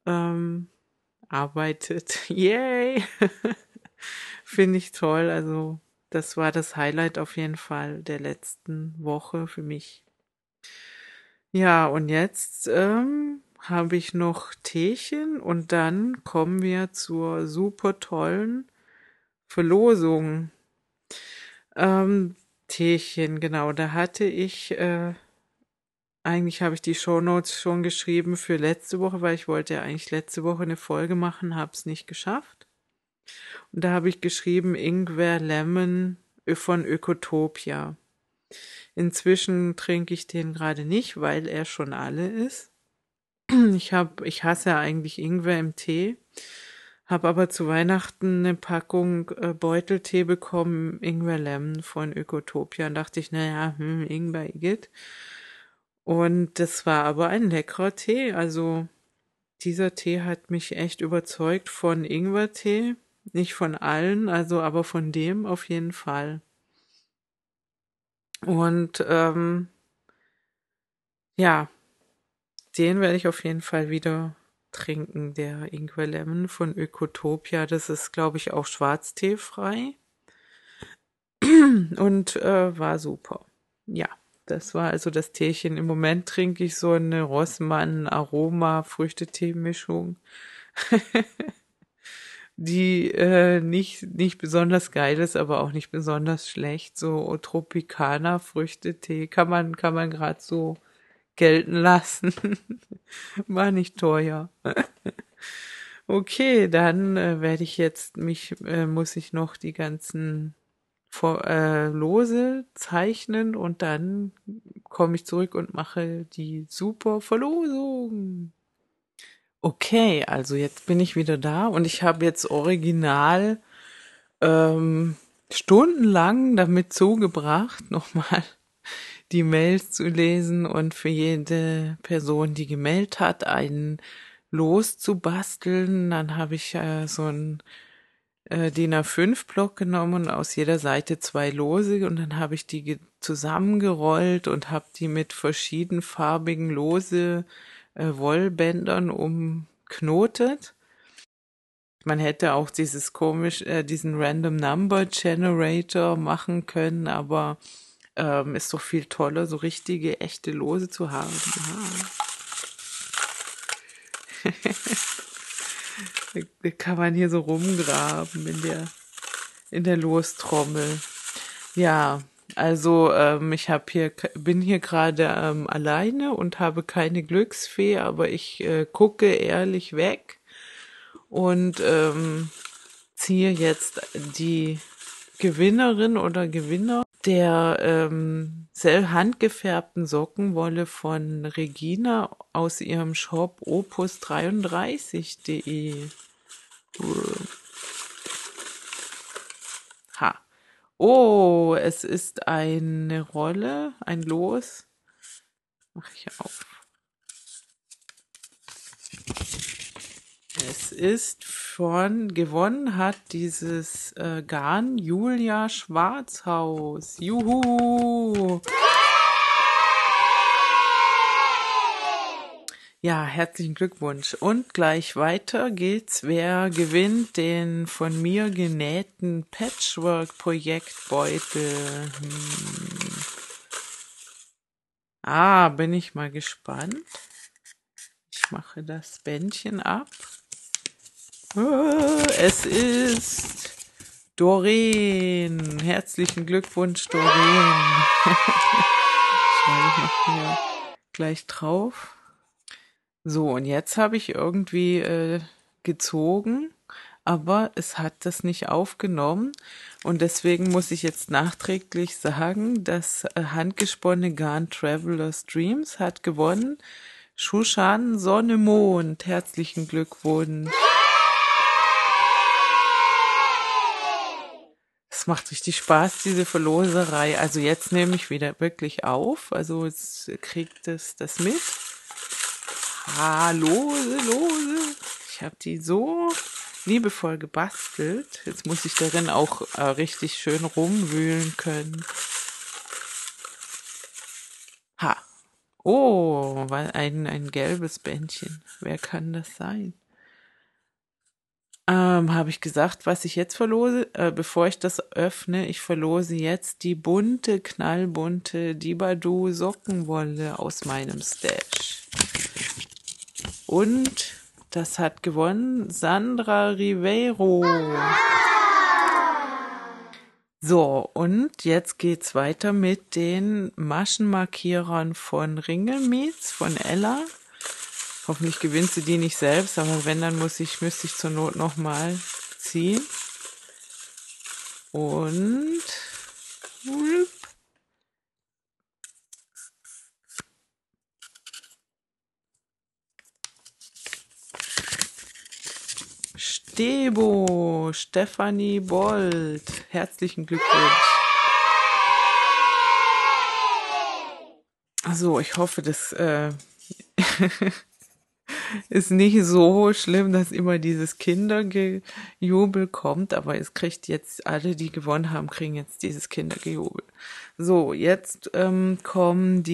arbeitet. Yay! Finde ich toll. Also das war das Highlight auf jeden Fall der letzten Woche für mich. Ja, und jetzt habe ich noch Teechen und dann kommen wir zur super tollen Verlosung. Teechen, genau, da hatte ich, eigentlich habe ich die Shownotes schon geschrieben für letzte Woche, weil ich wollte ja eigentlich letzte Woche eine Folge machen, habe es nicht geschafft. Und da habe ich geschrieben Ingwer Lemon von Ökotopia. Inzwischen trinke ich den gerade nicht, weil er schon alle ist. Ich hasse ja eigentlich Ingwer im Tee, habe aber zu Weihnachten eine Packung Beuteltee bekommen, Ingwer Lemon von Ökotopia. Und dachte ich, naja, Ingwer, Igitt. Und das war aber ein leckerer Tee. Also dieser Tee hat mich echt überzeugt von Ingwertee. Nicht von allen, also aber von dem auf jeden Fall. Und ja, den werde ich auf jeden Fall wieder trinken, der Ingwer Lemon von Ökotopia. Das ist, glaube ich, auch schwarzteefrei und war super. Ja, das war also das Teechen. Im Moment trinke ich so eine Rossmann-Aroma-Früchtetee-Mischung, die nicht besonders geil ist, aber auch nicht besonders schlecht. So Tropicana-Früchtetee kann man gerade so gelten lassen. War nicht teuer. Okay, dann werde ich jetzt muss ich noch die ganzen Lose zeichnen und dann komme ich zurück und mache die super Verlosung. Okay, also jetzt bin ich wieder da und ich habe jetzt original ähm, stundenlang damit zugebracht, nochmal die Mails zu lesen und für jede Person, die gemeldet hat, einen Los zu basteln. Dann habe ich so ein DIN A5-Block genommen und aus jeder Seite 2 Lose und dann habe ich die zusammengerollt und habe die mit verschiedenfarbigen Lose Wollbändern umknotet. Man hätte auch diesen Random Number Generator machen können, aber ist doch viel toller, so richtige, echte Lose zu haben. Ja. Da kann man hier so rumgraben in der Lostrommel. Ja, also bin hier gerade alleine und habe keine Glücksfee, aber ich gucke ehrlich weg und ziehe jetzt die Gewinnerin oder Gewinner der handgefärbten Sockenwolle von Regina aus ihrem Shop opus33.de. Ha. Oh, es ist eine Rolle, ein Los. Mach ich auf. Es ist gewonnen hat dieses Garn Julia Schwarzhaus. Juhu! Ja, herzlichen Glückwunsch. Und gleich weiter geht's. Wer gewinnt den von mir genähten Patchwork-Projektbeutel? Bin ich mal gespannt. Ich mache das Bändchen ab. Es ist Doreen. Herzlichen Glückwunsch, Doreen. Schreibe ich noch hier gleich drauf. So, und jetzt habe ich irgendwie gezogen, aber es hat das nicht aufgenommen. Und deswegen muss ich jetzt nachträglich sagen, das handgesponnene Garn Traveler's Dreams hat gewonnen. Shushan Sonne Mond. Herzlichen Glückwunsch. Es macht richtig Spaß, diese Verloserei. Also jetzt nehme ich wieder wirklich auf. Also jetzt kriegt es das mit. Lose. Ich habe die so liebevoll gebastelt. Jetzt muss ich darin auch richtig schön rumwühlen können. Oh, ein gelbes Bändchen. Wer kann das sein? Habe ich gesagt, was ich jetzt verlose? Bevor ich das öffne, ich verlose jetzt die knallbunte Dibadoo Sockenwolle aus meinem Stash. Und das hat gewonnen Sandra Ribeiro. So, und jetzt geht's weiter mit den Maschenmarkierern von Ringelmiez, von Ella. Hoffentlich gewinnt sie die nicht selbst, aber wenn, dann müsste ich zur Not nochmal ziehen. Und Debo, Stefanie Bold. Herzlichen Glückwunsch. Also, ich hoffe, das ist nicht so schlimm, dass immer dieses Kindergejubel kommt, aber es kriegt jetzt, alle, die gewonnen haben, kriegen jetzt dieses Kindergejubel. So, jetzt kommen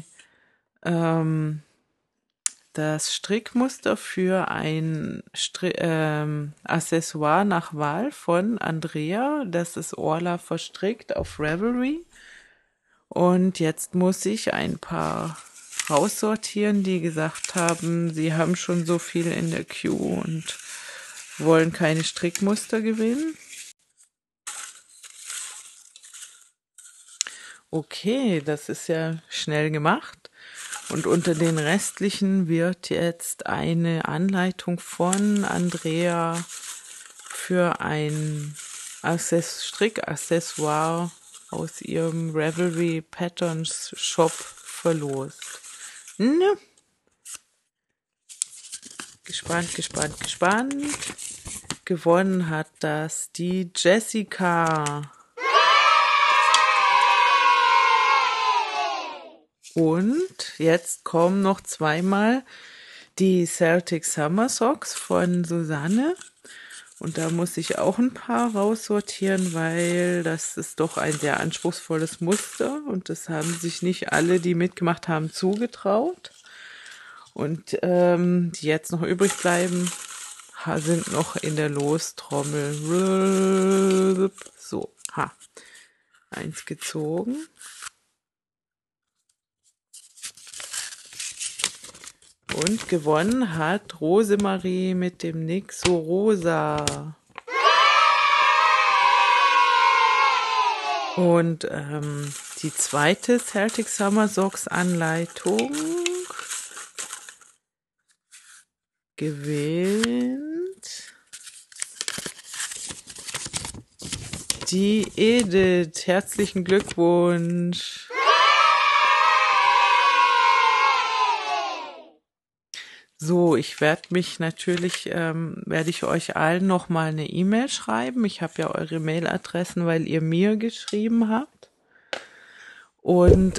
das Strickmuster für ein Accessoire nach Wahl von Andrea. Das ist Orla verstrickt auf Ravelry. Und jetzt muss ich ein paar raussortieren, die gesagt haben, sie haben schon so viel in der Queue und wollen keine Strickmuster gewinnen. Okay, das ist ja schnell gemacht. Und unter den restlichen wird jetzt eine Anleitung von Andrea für ein Strickaccessoire aus ihrem Ravelry Patterns Shop verlost. Ne? Gespannt, gespannt, gespannt. Gewonnen hat das die Jessica. Und jetzt kommen noch zweimal die Celtic Summer Socks von Susanne. Und da muss ich auch ein paar raussortieren, weil das ist doch ein sehr anspruchsvolles Muster. Und das haben sich nicht alle, die mitgemacht haben, zugetraut. Und die jetzt noch übrig bleiben, sind noch in der Lostrommel. So, eins gezogen. Und gewonnen hat Rosemarie mit dem Nixo Rosa. Und die zweite Celtic Summer Socks Anleitung gewinnt die Edith. Herzlichen Glückwunsch. So, ich werde ich euch allen nochmal eine E-Mail schreiben. Ich habe ja eure Mailadressen, weil ihr mir geschrieben habt. Und,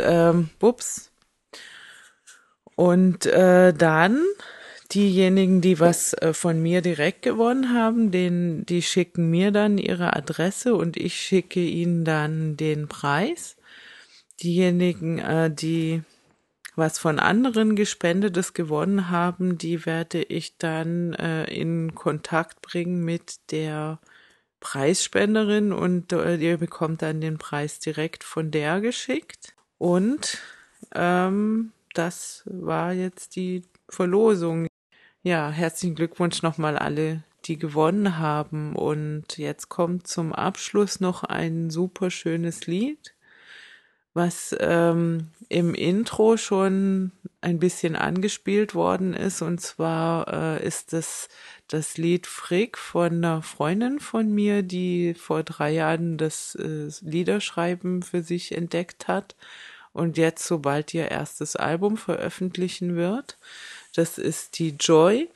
dann diejenigen, die was von mir direkt gewonnen haben, die schicken mir dann ihre Adresse und ich schicke ihnen dann den Preis. Diejenigen, die was von anderen Gespendetes gewonnen haben, die werde ich dann in Kontakt bringen mit der Preisspenderin und ihr bekommt dann den Preis direkt von der geschickt. Und das war jetzt die Verlosung. Ja, herzlichen Glückwunsch nochmal alle, die gewonnen haben. Und jetzt kommt zum Abschluss noch ein super schönes Lied, was im Intro schon ein bisschen angespielt worden ist. Und zwar ist das Lied Frick von einer Freundin von mir, die vor 3 Jahren das Liederschreiben für sich entdeckt hat und jetzt, sobald ihr erstes Album veröffentlichen wird. Das ist die Joy.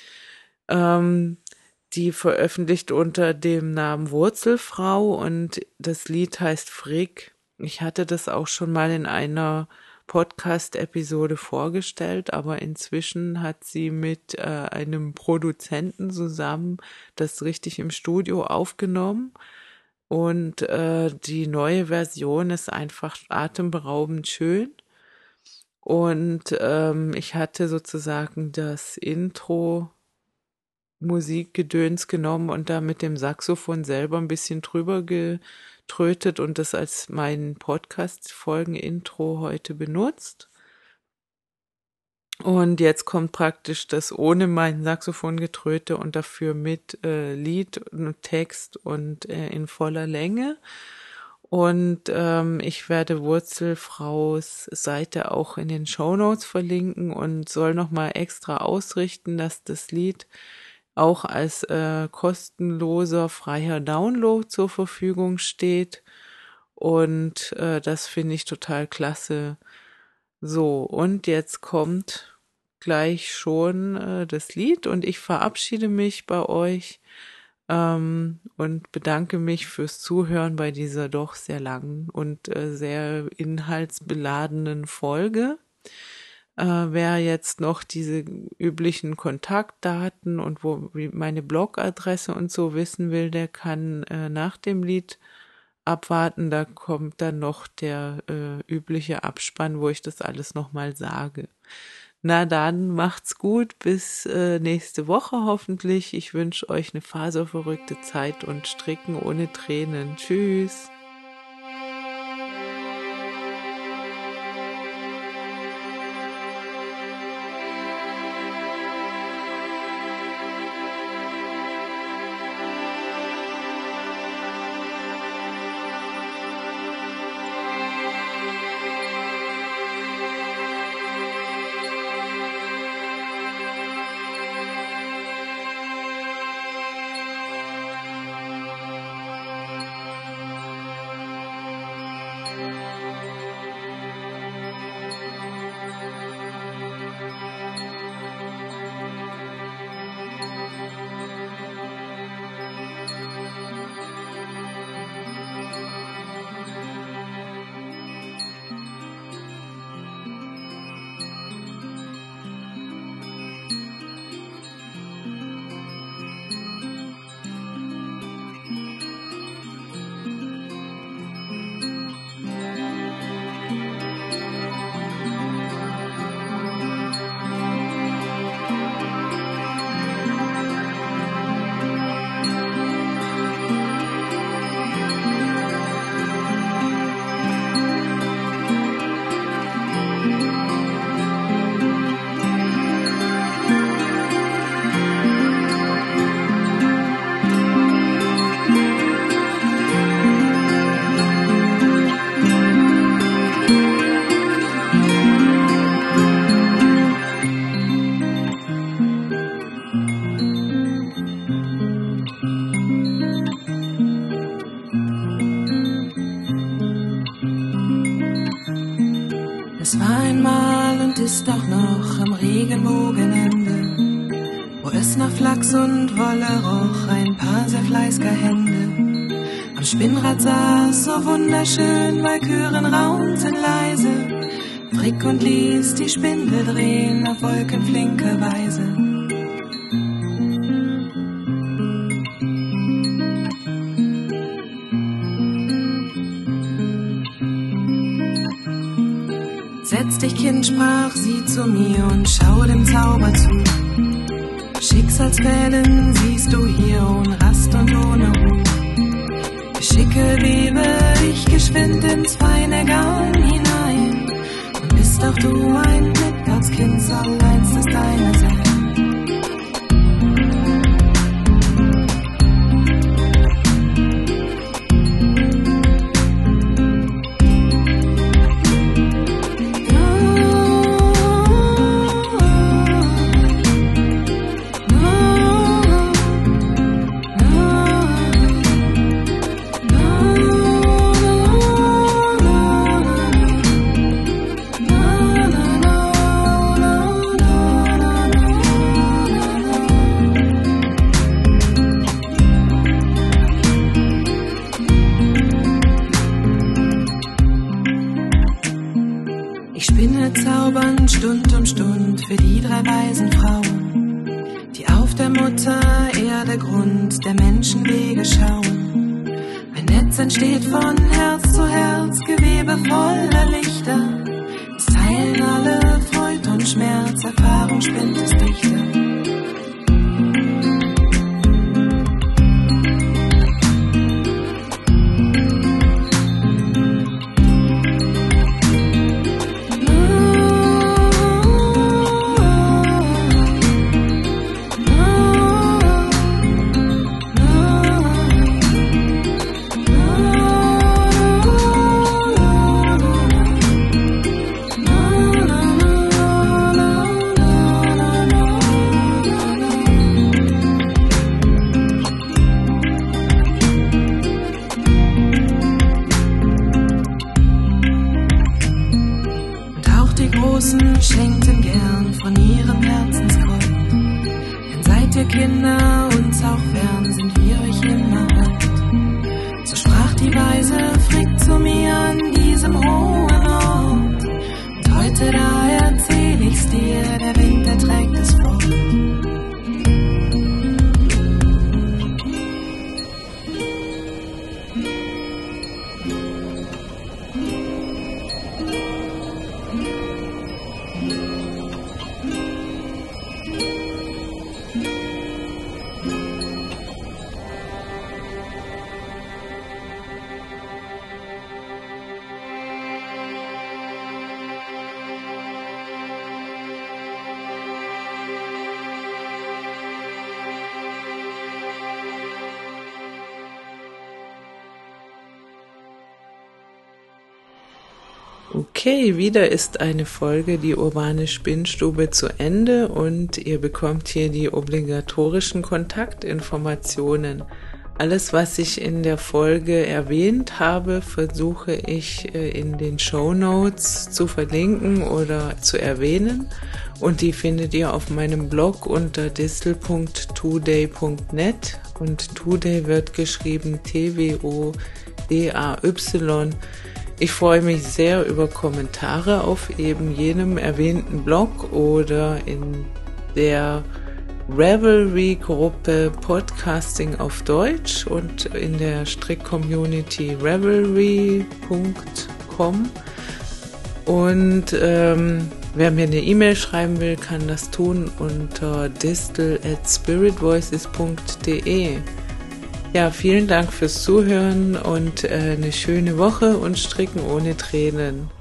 Die veröffentlicht unter dem Namen Wurzelfrau und das Lied heißt Frick. Ich hatte das auch schon mal in einer Podcast-Episode vorgestellt, aber inzwischen hat sie mit einem Produzenten zusammen das richtig im Studio aufgenommen und die neue Version ist einfach atemberaubend schön. Und ich hatte sozusagen das Intro Musikgedöns genommen und da mit dem Saxophon selber ein bisschen drüber getrötet und das als mein Podcast-Folgen-Intro heute benutzt. Und jetzt kommt praktisch das ohne mein Saxophongetröte und dafür mit Lied und Text und in voller Länge. Und ich werde Wurzelfraus Seite auch in den Shownotes verlinken und soll nochmal extra ausrichten, dass das Lied auch als kostenloser, freier Download zur Verfügung steht. Und das finde ich total klasse. So, und jetzt kommt gleich schon das Lied und ich verabschiede mich bei euch. und bedanke mich fürs Zuhören bei dieser doch sehr langen und sehr inhaltsbeladenen Folge. Wer jetzt noch diese üblichen Kontaktdaten und wie meine Blogadresse und so wissen will, der kann nach dem Lied abwarten. Da kommt dann noch der übliche Abspann, wo ich das alles nochmal sage. Na dann, macht's gut, bis nächste Woche hoffentlich. Ich wünsche euch eine faserverrückte Zeit und Stricken ohne Tränen. Tschüss. Es war einmal und ist auch noch am Regenbogenende, wo es nach Flachs und Wolle roch, ein paar sehr fleißiger Hände. Am Spinnrad saß so wunderschön, Walküren raunten leise, Frick und ließ die Spindel drehen auf wolkenflinke Weise. Setz dich, Kind, sprach sie zu mir und schau dem Zauber zu. Schicksalsfäden siehst du hier ohne Rast und ohne Ruhe. Geschicke webe ich geschwind ins feine Garn hinein. Und bist auch du ein Midgardskind, soll einst das deine sein. Zaubernd Stund um Stund für die 3 weisen Frauen, die auf der Mutter Erde Grund der Menschenwege schauen. Ein Netz entsteht von Herz zu Herz, Gewebe voller Lichter. Es teilen alle Freud und Schmerz, Erfahrung spinnt es dichter. Okay, wieder ist eine Folge Die urbane Spinnstube zu Ende und ihr bekommt hier die obligatorischen Kontaktinformationen. Alles, was ich in der Folge erwähnt habe, versuche ich in den Shownotes zu verlinken oder zu erwähnen. Und die findet ihr auf meinem Blog unter distel.today.net und Today wird geschrieben TWODAY. Ich freue mich sehr über Kommentare auf eben jenem erwähnten Blog oder in der Ravelry-Gruppe Podcasting auf Deutsch und in der Strick-Community ravelry.com. Und wer mir eine E-Mail schreiben will, kann das tun unter distel@spiritvoices.de. Ja, vielen Dank fürs Zuhören und eine schöne Woche und Stricken ohne Tränen.